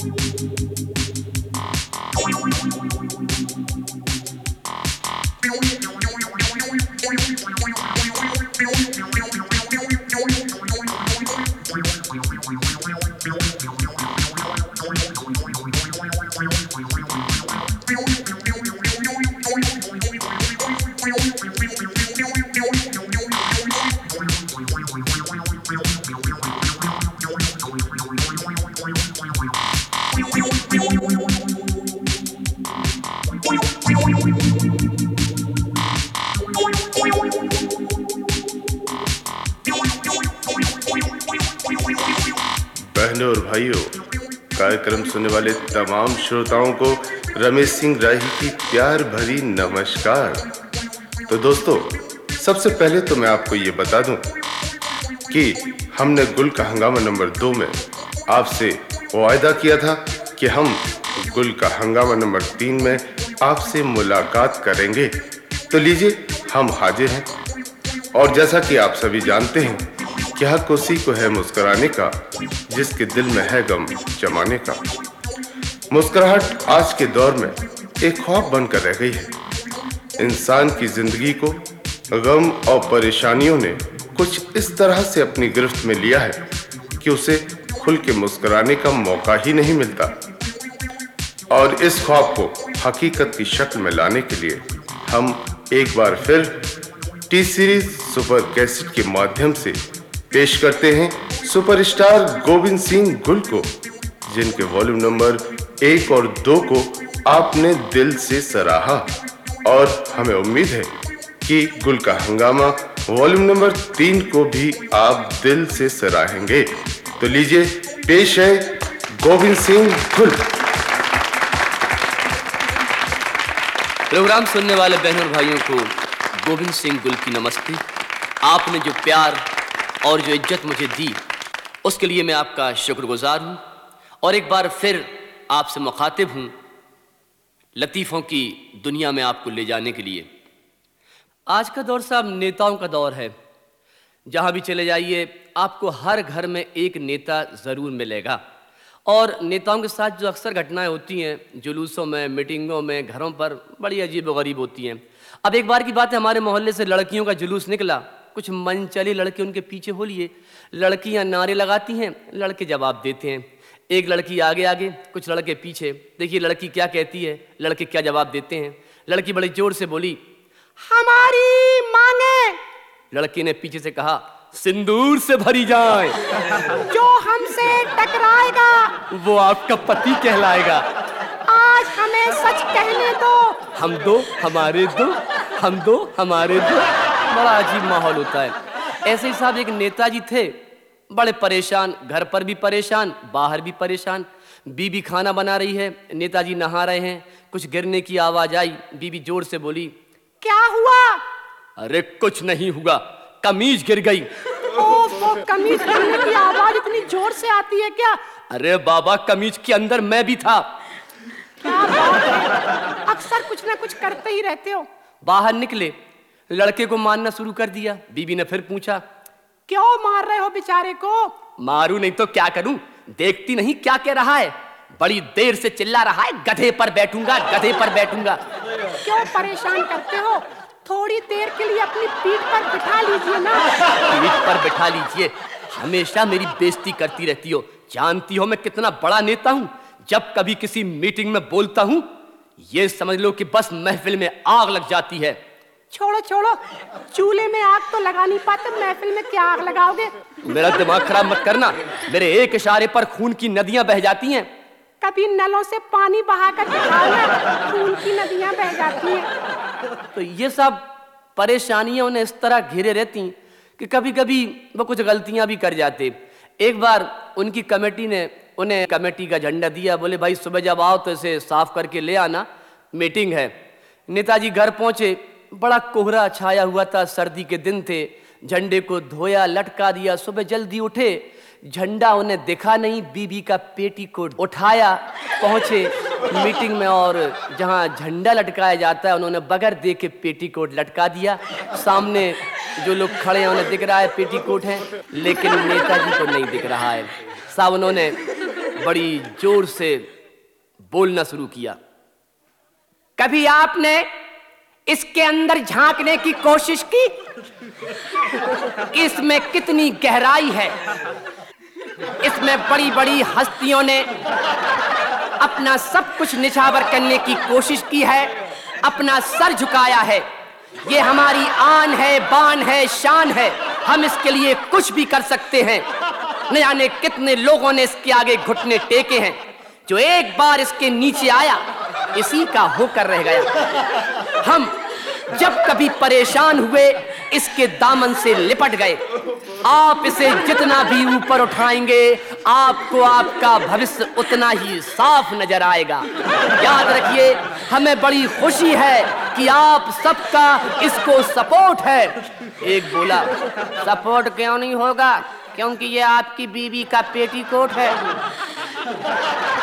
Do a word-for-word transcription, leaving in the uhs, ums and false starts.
बहनों और भाइयों, कार्यक्रम सुनने वाले तमाम श्रोताओं को रमेश सिंह राही की प्यार भरी नमस्कार। तो दोस्तों, सबसे पहले तो मैं आपको ये बता दूं कि हमने गुल का हंगामा नंबर दो में आपसे वायदा किया था कि हम गुल का हंगामा नंबर तीन में आपसे मुलाकात करेंगे। तो लीजिए, हम हाजिर हैं। और जैसा कि आप सभी जानते हैं कि हक उसी को है मुस्कुराने का जिसके दिल में है गम जमाने का। मुस्कुराहट आज के दौर में एक ख्वाब बनकर रह गई है। इंसान की जिंदगी को गम और परेशानियों ने कुछ इस तरह से अपनी गिरफ्त में लिया है कि उसे खुल के मुस्कुराने का मौका ही नहीं मिलता। और इस ख्वाब को हकीकत की शक्ल में लाने के लिए हम एक बार फिर टी सीरीज सुपर कैसेट के माध्यम से पेश करते हैं सुपरस्टार गोविंद सिंह गुल को, जिनके वॉल्यूम नंबर एक और दो को आपने दिल से सराहा। और हमें उम्मीद है कि गुल का हंगामा वॉल्यूम नंबर तीन को भी आप दिल से सराहेंगे। तो लीजिए, पेश है गोविंद सिंह गुल। प्रोग्राम सुनने वाले बहनों और भाइयों को गोविंद सिंह गुल की नमस्ते। आपने जो प्यार और जो इज्जत मुझे दी, उसके लिए मैं आपका शुक्रगुजार हूँ। और एक बार फिर आपसे मुखातिब हूँ लतीफ़ों की दुनिया में आपको ले जाने के लिए। आज का दौर साहब नेताओं का दौर है। जहाँ भी चले जाइए आपको हर घर में एक नेता ज़रूर मिलेगा। और नेताओं के साथ जो अक्सर घटनाएं होती हैं, जुलूसों में, मीटिंगों में, घरों पर, बड़ी अजीब व गरीब होती हैं। अब एक बार की बात है, हमारे मोहल्ले से लड़कियों का जुलूस निकला। कुछ मनचली लड़के उनके पीछे हो लिए। लड़कियां नारे लगाती हैं, लड़के जवाब देते हैं। एक लड़की आगे आगे, कुछ लड़के पीछे। देखिए लड़की क्या कहती है, लड़के क्या जवाब देते हैं। लड़की बड़े जोर से बोली, हमारी मांगे। लड़के ने पीछे से कहा, सिंदूर से भरी जाए। जो हमसे टकराएगा वो आपका पति कहलाएगा। आज हमें सच कहने दो। हम दो हमारे दो, हम दो हमारे दो। बड़ा अजीब माहौल होता है। ऐसे ही साहब एक नेताजी थे, बड़े परेशान, घर पर भी परेशान, बाहर भी परेशान। बीबी खाना बना रही है, नेताजी नहा रहे हैं। कुछ गिरने की आवाज आई। बीबी जोर से बोली, क्या हुआ? अरे कुछ नहीं हुआ, कमीज गिर गई। ओह, कमीज गिरने की आवाज इतनी जोर से आती है क्या? अरे बाबा, कमीज के अंदर मैं भी था। क्या बात है, अक्सर कुछ ना कुछ करते ही रहते हो। बाहर निकले, लड़के को मारना शुरू कर दिया। बीबी ने फिर पूछा, क्यों मार रहे हो बेचारे को? मारू नहीं तो क्या करूं, देखती नहीं क्या कह रहा है। बड़ी देर से चिल्ला रहा है, गधे पर बैठूंगा, गधे पर बैठूंगा। क्यों परेशान करते हो? थोड़ी देर के लिए अपनी पीठ पर बिठा लीजिए ना। पीठ पर बिठा लीजिए, हमेशा मेरी बेइज्जती करती रहती हो। जानती हो मैं कितना बड़ा नेता हूं। जब कभी किसी मीटिंग में बोलता हूं, ये समझ लो कि बस महफिल में आग लग जाती है। छोड़ो छोड़ो, चूल्हे में आग तो लगा नहीं पाते, महफिल में क्या आग लगाओगे? मेरा दिमाग खराब मत करना। मेरे एक इशारे पर खून की नदियां बह जाती हैं। कभी नलों से पानी बहा कर दिखाओ, खून की नदियां बह जाती हैं। तो ये सब परेशानियां उन्हें इस तरह घेरे रहती कि कभी कभी वो कुछ गलतियां भी कर जाते। एक बार उनकी कमेटी ने उन्हें कमेटी का झंडा दिया। बोले, भाई सुबह जब आओ तो इसे साफ करके ले आना, मीटिंग है। नेताजी घर पहुंचे, बड़ा कोहरा छाया हुआ था, सर्दी के दिन थे। झंडे को धोया, लटका दिया। सुबह जल्दी उठे, झंडा उन्हें दिखा नहीं। बीबी का पेटीकोट उठाया, पहुंचे मीटिंग में, और जहां झंडा लटकाया जाता है उन्होंने बगैर देखे पेटीकोट लटका दिया। सामने जो लोग खड़े हैं उन्हें दिख रहा है पेटीकोट है, लेकिन नेताजी को नहीं दिख रहा है। साहब उन्होंने बड़ी जोर से बोलना शुरू किया। कभी आपने इसके अंदर झांकने की कोशिश की कि इसमें कितनी गहराई है? इसमें बड़ी बड़ी हस्तियों ने अपना सब कुछ निछावर करने की कोशिश की है, अपना सर झुकाया है। ये हमारी आन है, बान है, शान है। हम इसके लिए कुछ भी कर सकते हैं। न जाने कितने लोगों ने इसके आगे घुटने टेके हैं। जो एक बार इसके नीचे आया, इसी का होकर रह गया। हम जब कभी परेशान हुए, इसके दामन से लिपट गए। आप इसे जितना भी ऊपर उठाएंगे, आपको आपका भविष्य उतना ही साफ नजर आएगा। याद रखिए, हमें बड़ी खुशी है कि आप सबका इसको सपोर्ट है। एक बोला, सपोर्ट क्यों नहीं होगा? क्योंकि ये आपकी बीवी का पेटीकोट है।